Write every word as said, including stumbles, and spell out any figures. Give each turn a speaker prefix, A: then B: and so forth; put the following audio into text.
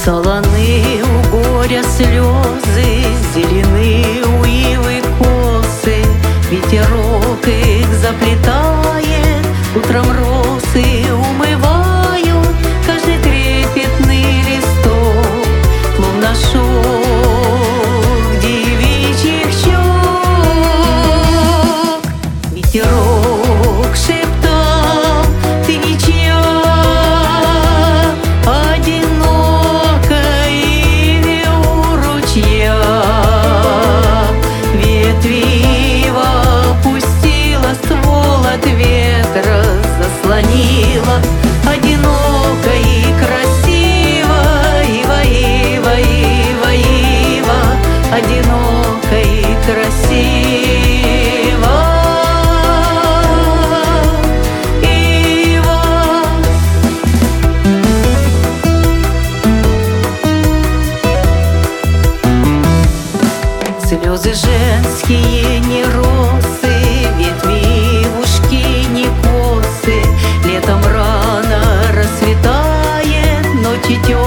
A: Солоны у горя слезы, зелены у ивы косы. Ветерок их заплетает, утром росы умывают каждый трепетный листок, словно шелк девичьих щек. Ветерок шептал: ты ничья, одинокая иве у ручья. Ветви ива опустила, ствол от ветра заслонила. Одиноко и красиво, ива, ива, ива, ива, одиноко и красиво. Слезы женские не росы, ветви ивушки не косы. Летом рано рассветает, ночи темные.